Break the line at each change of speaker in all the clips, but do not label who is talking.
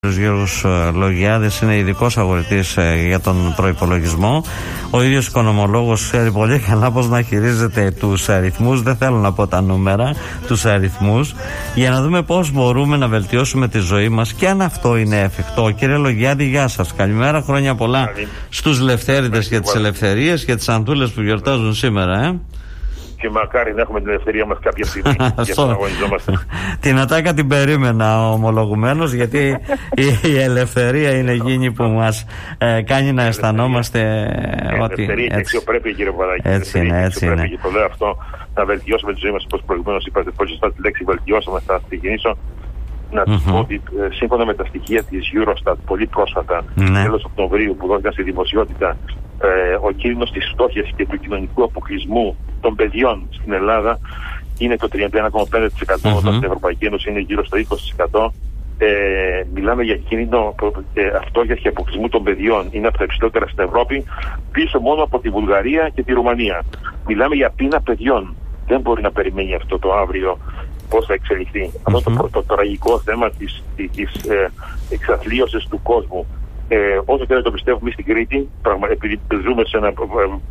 Ο Γιώργος Λογιάδης είναι ειδικός αγορητής για τον προϋπολογισμό. Ο ίδιος οικονομολόγος ξέρει πολύ καλά πώς να χειρίζεται τους αριθμούς. Δεν θέλω να πω τα νούμερα, τους αριθμούς, για να δούμε πώς μπορούμε να βελτιώσουμε τη ζωή μας και αν αυτό είναι εφικτό. Κύριε Λογιάδη, γεια σας. Καλημέρα, χρόνια πολλά στους Λευτέρηδες και τις ελευθερίες και τις Αντούλες που γιορτάζουν σήμερα.
Και μακάρι να έχουμε την ελευθερία μας κάποια στιγμή για να αγωνιζόμαστε.
Την ατάκα την περίμενα ομολογουμένως, γιατί η ελευθερία είναι εκείνη που μας κάνει να αισθανόμαστε ότι...
Ελευθερία και αξιοπρέπεια, κύριε Παπαδάκη.
Έτσι είναι.
Και το λέω αυτό, να βελτιώσουμε τη ζωή μας, όπως προηγουμένως είπατε πολύ σωστά τη λέξη βελτιώσαμε. Θα ξεκινήσω να σας πω ότι σύμφωνα με τα στοιχεία της Eurostat πολύ πρόσφατα, τέλος Οκτωβρίου, που δόθηκαν στη δημοσιότητα, ο κίνδυνος της φτώχειας και του κοινωνικού αποκλεισμού των παιδιών στην Ελλάδα είναι το 31,5%, όταν στην Ευρωπαϊκή Ένωση είναι γύρω στο 20%. Μιλάμε για κίνδυνο φτώχειας και αποκλεισμού των παιδιών. Είναι από τα υψηλότερα στην Ευρώπη, πίσω μόνο από τη Βουλγαρία και τη Ρουμανία. Μιλάμε για πείνα παιδιών. Δεν μπορεί να περιμένει αυτό το αύριο πώς θα εξελιχθεί. Αυτό το τραγικό θέμα της εξαθλίωσης του κόσμου. Όσο και δεν το πιστεύουμε εμείς στην Κρήτη, επειδή ζούμε σε ένα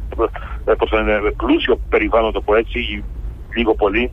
πλούσιο περιβάλλον, το πω έτσι, λίγο πολύ,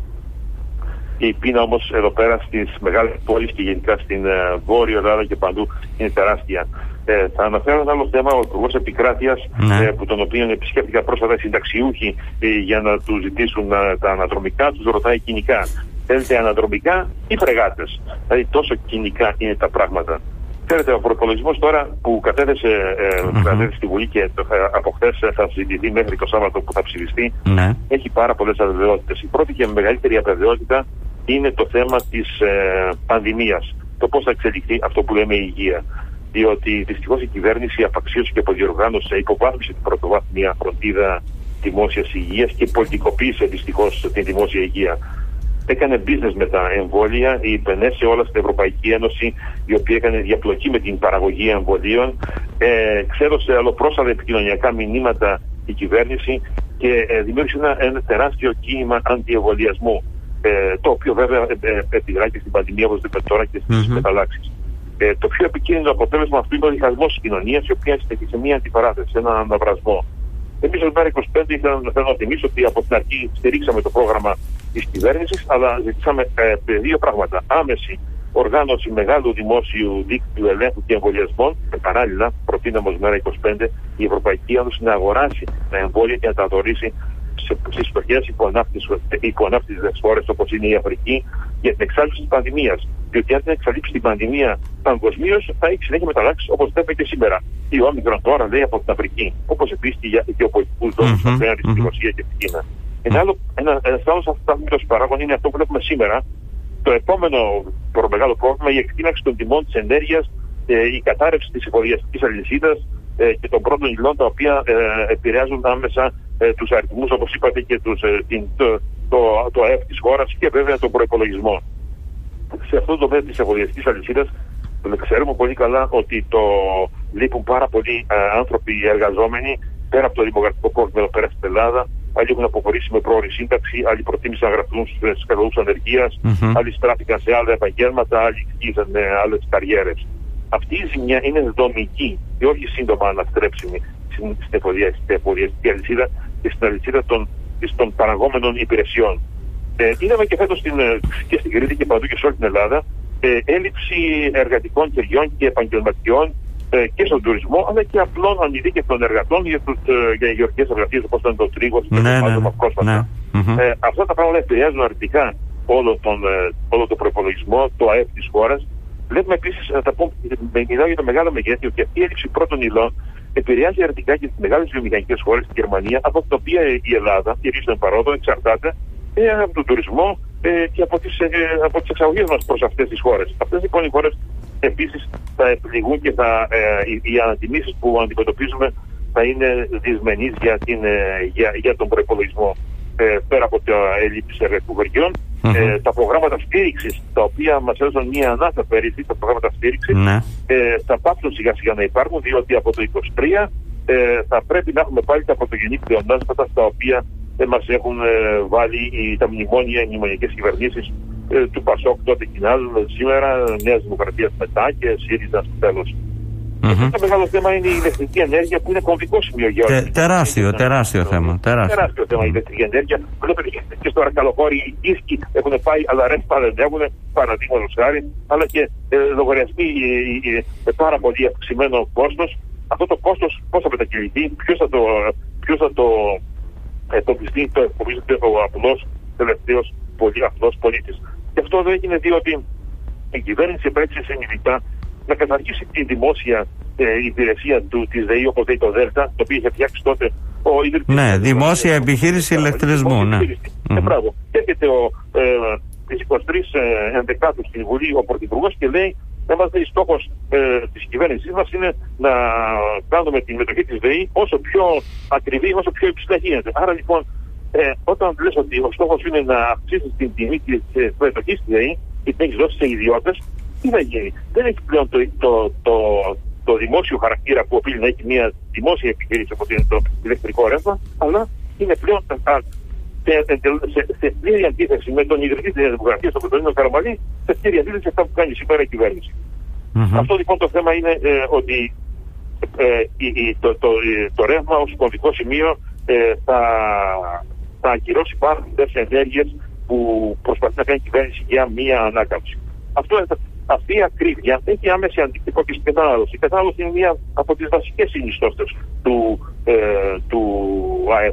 η πείνα όμως εδώ πέρα στις μεγάλες πόλεις και γενικά στην Βόρεια Ελλάδα και παντού είναι τεράστια. Θα αναφέρω ένα άλλο θέμα, ο Υπουργός Επικράτειας, που τον οποίο επισκέφθηκα πρόσφατα οι συνταξιούχοι για να του ζητήσουν τα αναδρομικά, τους ρωτάει κοινικά. Θέλετε αναδρομικά ή φρεγάτες? Δηλαδή τόσο κοινικά είναι τα πράγματα. Ξέρετε, ο προϋπολογισμός τώρα που κατέθεσε στη Βουλή και από χθες θα συζητηθεί μέχρι το Σάββατο που θα ψηφιστεί, έχει πάρα πολλές αβεβαιότητες. Η πρώτη και μεγαλύτερη αβεβαιότητα είναι το θέμα της πανδημίας. Το πώς θα εξελιχθεί αυτό που λέμε η υγεία. Διότι δυστυχώς η κυβέρνηση απαξίωσε και αποδιοργάνωσε, υποβάθμισε την πρωτοβάθμια φροντίδα δημόσιας υγείας και πολιτικοποίησε δυστυχώς την δημόσια υγεία. Έκανε business με τα εμβόλια, υπενέσει όλα στην Ευρωπαϊκή Ένωση, η οποία έκανε διαπλοκή με την παραγωγή εμβολίων, ξέδωσε αλλοπρόσαλα επικοινωνιακά μηνύματα η κυβέρνηση και δημιούργησε ένα τεράστιο κίνημα αντιεμβολιασμού, το οποίο βέβαια επιδρά και στην πανδημία, όπως είπατε τώρα, και στις μεταλλάξεις. Το πιο επικίνδυνο αποτέλεσμα αυτού είναι ο διχασμός της κοινωνίας, η οποία έχει σε μια αντιπαράθεση, σε έναν αναβρασμό. Εμείς ως ΜΕΡΑ25 θέλω να θυμίσω ότι από την αρχή στηρίξαμε το πρόγραμμα της κυβέρνησης, αλλά ζητήσαμε δύο πράγματα. Άμεση οργάνωση μεγάλου δημόσιου δίκτυου ελέγχου και εμβολιασμών, και παράλληλα προτείναμε ως ΜΕΡΑ25 η Ευρωπαϊκή Ένωση να αγοράσει τα εμβόλια και να τα δωρήσει στις φτωχές υποανάπτυξες χώρες όπως είναι η Αφρική για την εξάλληψη της πανδημίας. Διότι αν δεν εξαλείψει την πανδημία παγκοσμίως, θα έχει συνέχεια μεταλλάξεις όπως βλέπουμε και σήμερα. Η Όμικρον τώρα λέει από την Αφρική, όπως επίσης και για γεωπολιτικούς λόγους απέναντι στη Ρωσία και στην Κίνα. Ένας άλλος αυτός παράγων είναι αυτό που βλέπουμε σήμερα. Το επόμενο μεγάλο πρόβλημα, η εκτείναξη των τιμών της ενέργειας, η κατάρρευση της εφοδιαστικής αλυσίδας και των πρώτων υλών, τα οποία επηρεάζουν άμεσα τους αριθμούς, όπως είπατε, και το ΑΕΠ της χώρας και βέβαια τον προϋπολογισμό. Σε αυτό το τομέα της εφοδιαστικής αλυσίδας ξέρουμε πολύ καλά ότι λείπουν πάρα πολλοί άνθρωποι εργαζόμενοι πέρα από το δημογραφικό πρόβλημα εδώ πέρα στην Ελλάδα. Άλλοι έχουν αποχωρήσει με πρόωρη σύνταξη, άλλοι προτίμησαν να γραφτούν στους καταλόγους ανεργίας, άλλοι στράφηκαν σε άλλα επαγγέλματα, άλλοι χτίζαν άλλες καριέρες. Αυτή η ζημιά είναι δομική και όχι σύντομα αναστρέψιμη στην εφοδιαστική αλυσίδα και στην αλυσίδα των παραγόμενων υπηρεσιών. Είδαμε και φέτος και στην Κρήτη και παντού και σε όλη την Ελλάδα έλλειψη εργατικών κεριών και επαγγελματιών και στον τουρισμό, αλλά και απλών ανειδίκευτων εργατών για γεωργικές εργασίες όπως ήταν το τρίγο, το πάτωμα πρόσφατα. Αυτά τα πράγματα επηρεάζουν αρνητικά όλο τον προϋπολογισμό, το ΑΕΠ της χώρας. Βλέπουμε επίσης, να τα πω, μιλάω για το μεγάλο μεγέθη, ότι αυτή η έλλειψη πρώτων υλών επηρεάζει αρνητικά και στις μεγάλες βιομηχανικές χώρες, στη Γερμανία, από την οποία η Ελλάδα, κυρίως στον παρόδο, εξαρτάται από τον τουρισμό και από τις εξαγωγές μας προς αυτές τις χώρες. Αυτές λοιπόν οι χώρες επίσης θα επιλεγούν και οι ανατιμήσεις που αντιμετωπίζουμε θα είναι δυσμενείς για τον προϋπολογισμό. Πέρα από τα έλλειψη εργατικών χωριών, τα προγράμματα στήριξης, τα οποία μας έδωσαν μια ανάσα πέρυσι, τα προγράμματα στήριξης, θα πάψουν σιγά σιγά να υπάρχουν, διότι από το 2023 θα πρέπει να έχουμε πάλι τα πρωτογενή πλεονάσματα, στα οποία μας έχουν βάλει τα μνημόνια, οι μνημονιακές κυβερνήσεις του Πασόκ τότε κοινάζουν, σήμερα Νέα Δημοκρατία μετά και ΣΥΡΙΖΑ στο τέλος. Το μεγάλο θέμα είναι η ηλεκτρική ενέργεια που είναι κομβικό σημείο για όλους.
Τεράστιο θέμα.
Τεράστιο θέμα η ηλεκτρική ενέργεια. Και στο Ρακαλοχώρι οι δίσκοι έχουν πάει, αλλά ρεύμα δεν έχουν, παραδείγματος χάρη, αλλά και λογαριασμοί πάρα πολύ αυξημένο κόστος. Αυτό το κόστος πώς θα μετακυληθεί, ποιος θα το πιστεί, το εκπομίζεται ο απλός τελευταίος απλός πολίτης. Και αυτό δεν έγινε διότι η κυβέρνηση επέλεξε συνειδητά να καταργήσει τη δημόσια υπηρεσία της ΔΕΗ, όπως λέει το ΔΕΛΤΑ, το οποίο είχε φτιάξει τότε ο ιδρυτής.
Ναι, δημόσια επιχείρηση ηλεκτρισμού. Ναι.
Μπράβο. Και έρχεται τις 23 Ενδεκάτου στην Βουλή ο Πρωθυπουργός και λέει: η στόχος της κυβέρνησής μας είναι να κάνουμε τη μετοχή της ΔΕΗ όσο πιο ακριβή, όσο πιο υψηλά γίνεται. Άρα λοιπόν, όταν λες ότι ο στόχος είναι να αυξήσεις την τιμή της μετοχής της ΔΕΗ και την έχεις δώσει σε ιδιώτες, τι θα γίνει? Δεν έχει πλέον το δημόσιο χαρακτήρα που οφείλει να έχει μια δημόσια επιχείρηση όπως είναι το ηλεκτρικό ρεύμα, αλλά είναι πλέον σε πλήρη αντίθεση με τον ιδρυτή της Δημοκρατίας, τον Κωνσταντίνο Καραμανλή, σε πλήρη αντίθεση με αυτά που κάνει σήμερα η κυβέρνηση. Αυτό λοιπόν το θέμα είναι ότι το ρεύμα ως κομβικό σημείο θα ακυρώσει πάρα πολλές ενέργειες που προσπαθεί να κάνει η κυβέρνηση για μία ανάκαμψη. Αυτή η ακρίβεια έχει άμεση αντίκτυπο και στην κατανάλωση. Η κατανάλωση είναι μία από τις βασικές συνιστώσεις του ΑΕΠ,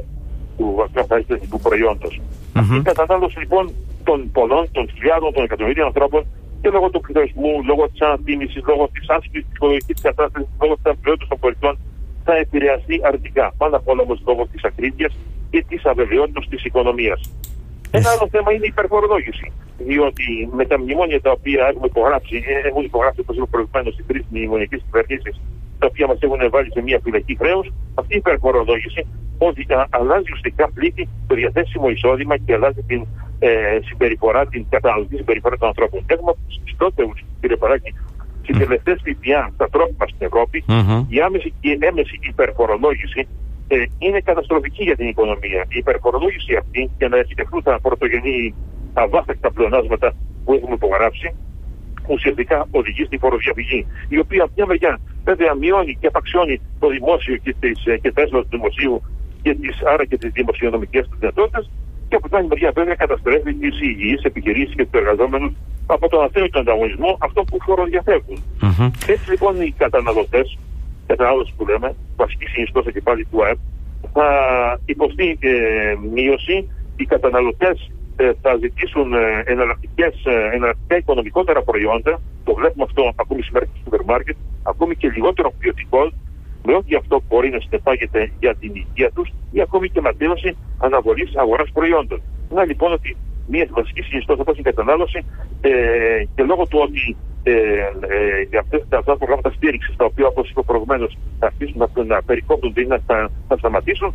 του προϊόντος. Η κατανάλωση λοιπόν των πολλών, των χιλιάδων, των εκατομμυρίων ανθρώπων και λόγω του πληθωρισμού, λόγω της ανατίμησης, λόγω της άσκησης ψυχολογικής κατάστασης, λόγω της αμοιβαιότητας των πολιτών θα επηρεαστεί αρνητικά. Πάνω απ' όλα όμως λόγω της ακρίβειας και της αβεβαιότητας της οικονομίας. Ένα άλλο θέμα είναι η υπερφορολόγηση. Διότι με τα μνημόνια τα οποία έχουν υπογράψει όπως είπα προηγουμένως οι τρεις μνημονιακές κυβερνήσεις, τα οποία μας έχουν βάλει σε μια φυλακή χρέους, αυτή η υπερφορολόγηση αλλάζει ουσιαστικά πλήττει το διαθέσιμο εισόδημα και αλλάζει την συμπεριφορά, την καταναλωτική συμπεριφορά των ανθρώπων. Έχουμε από τους πιστότερους, κύριε Παράκη, συντελεστές ΦΠΑ στα τρόφιμα στην Ευρώπη. Η άμεση και έμεση υπερφορολόγηση είναι καταστροφική για την οικονομία. Η υπερφορολόγηση αυτή, για να επιτευχθούν τα πρωτογενή αβάστακτα πλεονάσματα που έχουμε υπογράψει, ουσιαστικά οδηγεί στη φοροδιαφυγή, η οποία από μια μεριά βέβαια μειώνει και απαξιώνει το δημόσιο και τα έσοδα του δημοσίου άρα και τις δημοσιονομικές του δυνατότητες, και από την άλλη μεριά βέβαια καταστρέφει τις υγιείς επιχειρήσεις και τους εργαζόμενους από τον αθέμητο ανταγωνισμό, αυτό που φοροδιαφεύγουν. Έτσι λοιπόν οι καταναλωτές, κατανάλωση που λέμε, βασική συνιστόσα και πάλι του ΑΕΠ, θα υποστεί μείωση. Οι καταναλωτές θα ζητήσουν εναλλακτικά οικονομικότερα προϊόντα. Το βλέπουμε αυτό ακόμη σήμερα στο σούπερ μάρκετ, ακόμη και λιγότερο ποιοτικό, με ό,τι αυτό μπορεί να συνεπάγεται για την υγεία τους ή ακόμη και ματίωση αναβολής αγοράς προϊόντων. Να λοιπόν ότι μια βασική συνιστόσα όπως η κατανάλωση και λόγω του ότι για αυτά τα προγράμματα στήριξης, τα οποία όπως είπα προηγουμένως θα αρχίσουν να περικόπτουν ή να σταματήσουν,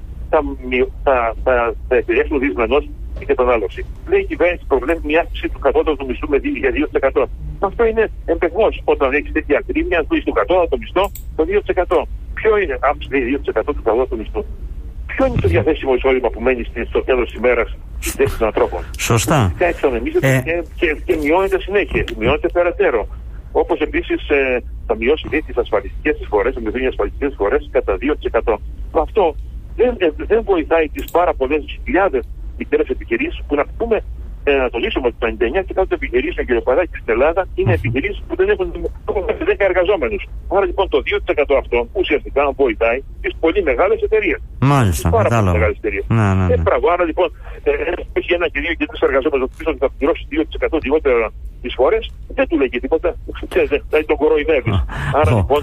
θα επηρεάσουν δυσμενώς την κατανάλωση. Λέει η κυβέρνηση προβλέπει μια αύξηση του κατώτατου μισθού για 2%. Αυτό είναι εμπεγμός. Όταν έχεις τέτοια ακρίβεια, αν πεις το κατώτατο μισθό, το 2%. Ποιο είναι αύξηση 2% του κατώτατου μισθού? Ποιο είναι το διαθέσιμο εισόδημα που μένει στο τέλος της ημέρας στις θέσεις των ανθρώπων?
Σωστά.
Εξανεμίζεται και μειώνεται συνέχεια. Μειώνεται περαιτέρω. Όπως επίσης θα μειώσει τις ασφαλιστικές εισφορές, θα μειωθούν οι ασφαλιστικές εισφορές κατά 2%. Αυτό δεν βοηθάει τις πάρα πολλές χιλιάδες μικρές επιχειρήσεις που, να πούμε, να τονίσουμε ότι το 99% των επιχειρήσεων, κύριε Παράκη, στην Ελλάδα είναι επιχειρήσεις που δεν έχουν 10 εργαζόμενους. Άρα λοιπόν το 2% αυτό ουσιαστικά βοηθάει τις πολύ μεγάλες εταιρείες.
Μάλιστα.
Πάρα πολύ μεγάλες εταιρείες.
Ναι.
Άρα λοιπόν, έχει 1 και 2 και 3 εργαζόμενους που πίσω θα πληρώσει 2% λιγότερα τις φορές, δεν του λέει και τίποτα. Δηλαδή τον κοροϊδεύει. Άρα λοιπόν.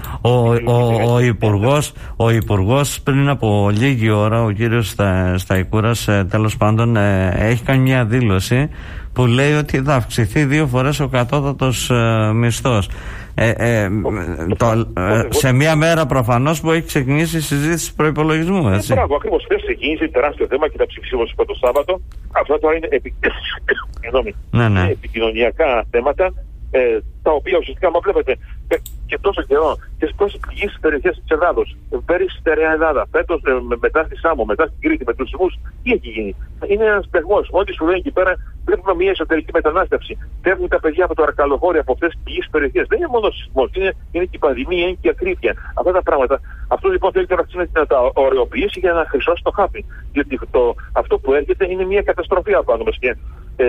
Ο Υπουργός πριν από λίγη ώρα, ο κύριος Σταϊκούρας, τέλος πάντων, έχει κάνει μια δήλωση που λέει ότι θα αυξηθεί 2 φορές ο κατώτατος μισθός. Σε μια μέρα προφανώς που έχει ξεκινήσει η συζήτηση προϋπολογισμού, έτσι. Μπράβο, ακριβώς. Χθες ξεκίνησε τεράστιο θέμα και θα ψηφίσει όπως είπα το Σάββατο. Αυτά τώρα είναι επικοινωνιακά θέματα τα οποία ουσιαστικά, μα βλέπετε, και τόσο καιρό και σε τόσες πληγείς περιοχές της Ελλάδος, πέρυσι στη Στερεά Ελλάδα, φέτος μετά στη Σάμο, μετά στην Κρήτη με τους σεισμούς, τι έχει γίνει? Είναι ένας παιγμός. Ό,τι σου λένε εκεί πέρα, βλέπουμε μια εσωτερική μετανάστευση. Φεύγουν τα παιδιά από το Αρκαλοχώρι, από αυτές τις πληγείς περιοχές. Δεν είναι μόνο σεισμός, είναι και η πανδημία, είναι και η ακρίβεια. Αυτά τα πράγματα. Αυτό λοιπόν θέλει τώρα να τα ωρεοποιήσει για να χρυσώσει το χάπι. Διότι αυτό που έρχεται είναι μια καταστροφή απάνω μας. Και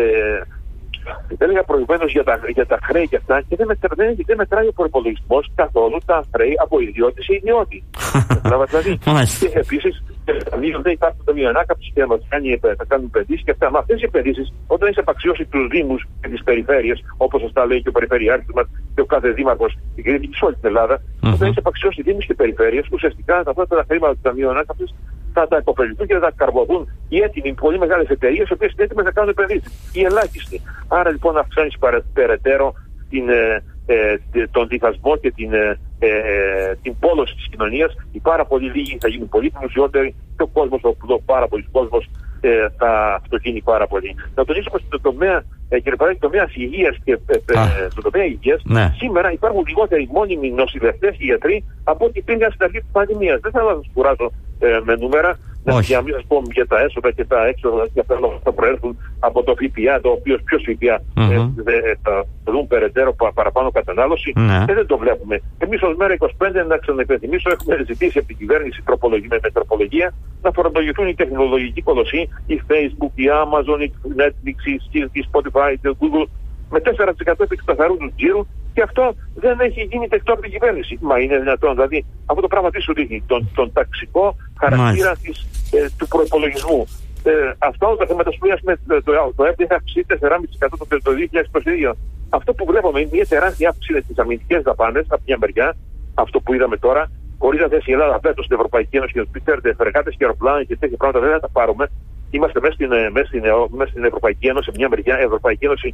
έλεγα προηγουμένως για τα χρέη και αυτά, και δεν μετράει ο προϋπολογισμός καθόλου τα χρέη από ιδιώτη σε ιδιώτη. Δηλαδή, και επίσης, δεν υπάρχουν ταμείο ανάκαμψης και θα κάνουν επενδύσεις και αυτά. Μα αυτές οι επενδύσεις, όταν έχεις απαξιώσει τους Δήμους και τις περιφέρειες, όπως σωστά λέει και ο Περιφερειάρχης μας και ο κάθε Δήμαρχος, την Κρήτη και σε όλη την Ελλάδα, όταν έχεις απαξιώσει Δήμους και περιφέρειες, ουσιαστικά αυτά τα χρήματα του Ταμείου Ανάκαμψης θα τα υποφεληθούν και θα τα καρποδούν οι έτοιμοι, πολύ μεγάλες εταιρείες, οι οποίες είναι έτοιμες να κάνουν επενδύσεις. Οι ελάχιστοι. Άρα λοιπόν να αυξάνεις περαιτέρω τον διχασμό και την πόλωση της κοινωνίας. Οι πάρα πολύ λίγοι θα γίνουν πολύ πλουσιότεροι και ο κόσμος, ο πάρα πολλής κόσμος θα φτωχύνει πάρα πολύ. Να τονίσουμε στον τομέα, κύριε Παράδειγμα, τομέα υγείας και στον τομέα υγείας, σήμερα υπάρχουν λιγότεροι μόνιμοι νοσηλευτές και γιατροί από ό,τι υπήρχαν στην αρχή της πανδημίας. Δεν θα σας κουράζω με νούμερα, για να μην σας πω για τα έσοδα και τα έξοδα και αυτά θα προέρχουν από το ΦΠΑ, το οποίο ποιος ΦΠΑ θα δουν περαιτέρω παραπάνω κατανάλωση. Δεν το βλέπουμε. Εμείς ως ΜΕΡΑ25, να ξαναυπενθυμίσω, έχουμε ζητήσει από την κυβέρνηση με τροπολογία να φορολογηθούν οι τεχνολογικοί κολοσσοί, η Facebook, η Amazon, η Netflix, η Spotify, η Google, με 4% επί του καθαρού του τζίρου, και αυτό δεν έχει γίνει δεκτό από την κυβέρνηση. Μα είναι δυνατόν? Δηλαδή, αυτό το πράγμα τι σου δείχνει? Τον ταξικό χαρακτήρα του προϋπολογισμού. Αυτό τα θέματα που το ΕΠ έχει αυξήσει 4,5% το 2022. Αυτό που βλέπουμε είναι μια τεράστια αύξηση στις αμυντικές δαπάνες από μια μεριά, αυτό που είδαμε τώρα. Χωρίς να θέσει η Ελλάδα βέτο στην Ευρωπαϊκή Ένωση και να πει: ξέρετε, φρεγάτες και αεροπλάνα και τέτοια πράγματα δεν θα τα πάρουμε. Είμαστε μέσα στην Ευρωπαϊκή Ένωση, σε μια μεριά η Ευρωπαϊκή Ένωση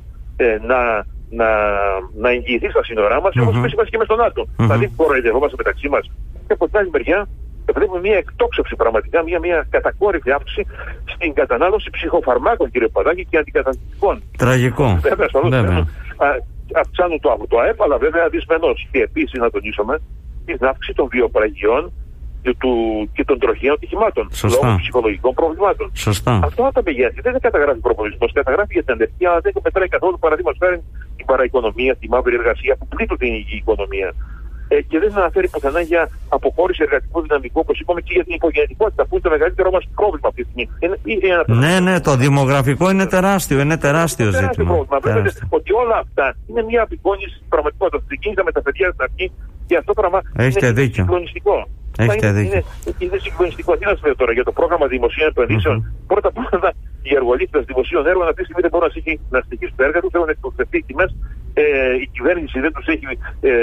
να εγγυηθεί στα σύνορά μας, όπως είμαστε και μέσα στο ΝΑΤΟ. Δηλαδή, κοροϊδευόμαστε μεταξύ μας. Και από την άλλη μεριά, βλέπουμε μια εκτόξευση πραγματικά, μια κατακόρυφη αύξηση στην κατανάλωση ψυχοφαρμάκων, κύριε Παπαδάκη, και αντικαταστατικών. Τραγικό. Βέβαια. Αυξάνουν το ΑΕΠ, αλλά βέβαια δυσμενώς. Και επίσης, να τονίσουμε, την αύξηση των βιοπραγιών και των τροχαίων ατυχημάτων λόγω ψυχολογικών προβλημάτων. Σωστά. Αυτό τα μεγέθη δεν καταγράφει προπολογισμός, καταγράφει για την ανεργία, αλλά δεν μετράει καθόλου, παραδείγματος χάρη, την παραοικονομία, τη μαύρη εργασία που πλήττουν την οικονομία. Και δεν αναφέρει πουθενά για αποχώρηση εργατικού δυναμικού, όπως είπαμε, και για την υπογεννητικότητα, που είναι το μεγαλύτερο μας πρόβλημα αυτή τη στιγμή. Ναι, το δημογραφικό είναι τεράστιο, ζήτημα. Βλέπετε ότι όλα αυτά είναι μια απεικόνηση της πραγματικότητας. Ξεκίνησα με τα παιδιά στην αρχή και αυτό πράγμα είναι συγκλονιστικό. Είναι συγκλονιστικό. Τι να σας λέω τώρα για το πρόγραμμα δημοσίων επενδύσεων? Πρώτα απ' όλα, οι εργολήπτες δημοσίων έργων αυτή τη στιγμή δεν μπορούν να στοιχήσουν τα έργα τους, έχουν εκτοξευτεί τιμές. Η κυβέρνηση δεν τους έχει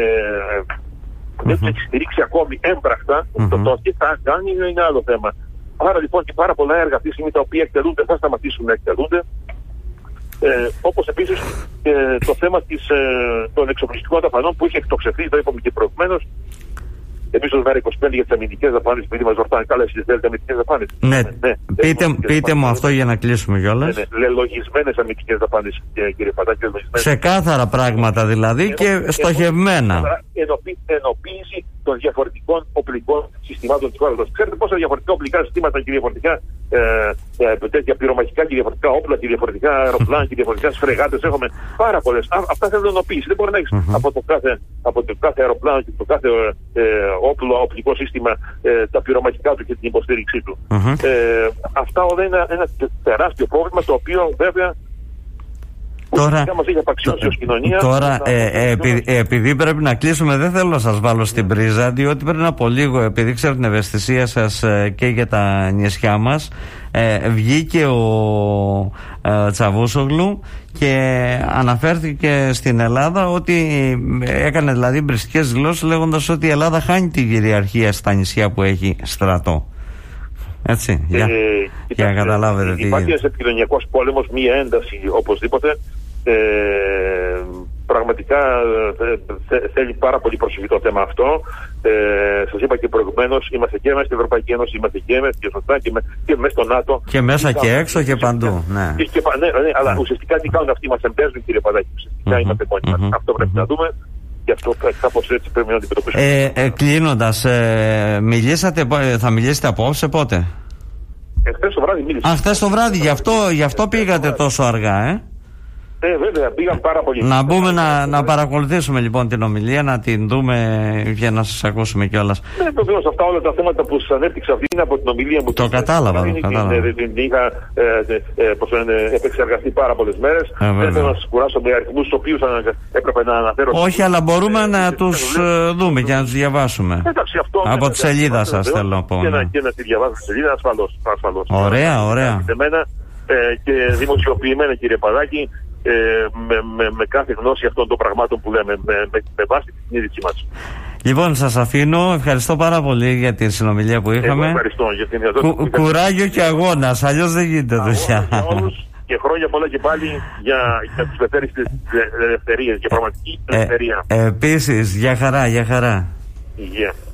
στηρίξει ακόμη έμπρακτα. Το τι θα κάνει είναι άλλο θέμα. Άρα λοιπόν και πάρα πολλά έργα αυτή τη στιγμή τα οποία εκτελούνται θα σταματήσουν να εκτελούνται. Όπως επίσης το θέμα των εξοπλιστικών δαπανών που είχε εκτοξευθεί, το είπαμε και προηγουμένως. Εμείς ως ΜΕΡΑ25 για τις αμυντικές δαπάνες, επειδή μας ρωτάνε, καλά, εσείς θέλετε αμυντικές δαπάνες? Πείτε μου αυτό για να κλείσουμε κιόλας. Λογισμένες αμυντικές δαπάνες, κύριε Πατάκη. Ξεκάθαρα πράγματα δηλαδή και στοχευμένα. Ενοποίηση των διαφορετικών οπλικών συστημάτων της χώρας. Ξέρετε πόσα διαφορετικά οπλικά συστήματα και διαφορετικά τέτοια πυρομαχικά και διαφορετικά όπλα και διαφορετικά αεροπλάνα και διαφορετικά φρεγάτες έχουμε? Πάρα πολλές. Αυτά θέλουν ενοποίηση. Δεν μπορεί να έχεις από το κάθε αεροπλάνο και το κάθε οπλικό σύστημα τα πυρομαχικά του και την υποστήριξή του. Αυτά όλα είναι ένα τεράστιο πρόβλημα, το οποίο βέβαια Τώρα, επειδή πρέπει να κλείσουμε, δεν θέλω να σας βάλω στην πρίζα, διότι πριν από λίγο, επειδή ξέρω την ευαισθησία σας και για τα νησιά μας, βγήκε ο Τσαβούσογλου και αναφέρθηκε στην Ελλάδα ότι έκανε δηλαδή μπριστικές δηλώσεις λέγοντας ότι η Ελλάδα χάνει τη κυριαρχία στα νησιά που έχει στρατό. Έτσι, για να καταλάβετε τι. Υπάρχει ένας επικοινωνιακός πόλεμος, μία ένταση οπωσδήποτε. πραγματικά θέλει πάρα πολύ προσοχή το θέμα αυτό. Σας είπα και προηγουμένως, είμαστε και μέσα στην Ευρωπαϊκή Ένωση, είμαστε και μέσα και μέσα στο ΝΑΤΟ.
Και μέσα και έξω και παντού. Ναι,
αλλά ουσιαστικά τι κάνουν αυτοί, μας εμπέζουν, κύριε Παδάκη. Ουσιαστικά είμαστε μόνοι μας. Αυτό πρέπει να δούμε. Και αυτό κάπως έτσι πρέπει να αντιμετωπίσουμε.
Κλείνοντας, θα μιλήσετε απόψε πότε?
Χθες το βράδυ μίλησα.
Χθες το βράδυ, γι' αυτό πήγατε τόσο αργά,
Βέβαια, πήγαν πάρα πολύ.
Να μπούμε να παρακολουθήσουμε λοιπόν την ομιλία, να την δούμε για να σας ακούσουμε κιόλας.
Ναι, βεβαίως, αυτά όλα τα θέματα που σας ανέπτυξα αυτή είναι από την ομιλία μου.
Το κατάλαβα.
Την είχα επεξεργαστεί πάρα πολλές μέρες. Δεν θέλω να σας κουράσω με αριθμούς τους οποίους έπρεπε να αναφέρω.
Όχι, αλλά μπορούμε να τους δούμε και να τους διαβάσουμε.
Εντάξει, αυτό.
Από τη σελίδα σας θέλω να πω.
Και να τη διαβάσω στη σελίδα, ασφαλώς.
Ωραία.
Και δημοσιοποιημένα, κύριε Παδάκη. Με κάθε γνώση αυτών των πραγμάτων που λέμε, με βάση την συνείδησή μας.
Λοιπόν, σας αφήνω. Ευχαριστώ πάρα πολύ για τη συνομιλία που είχαμε.
Ευχαριστώ για την δυνατότητα.
Κουράγιο και αγώνας, αλλιώς δεν γίνεται δουλειά.
Για όλους και χρόνια πολλά και πάλι για τους ελευθερίες, για πραγματική ελευθερία.
Επίσης, για χαρά.
Υγεία.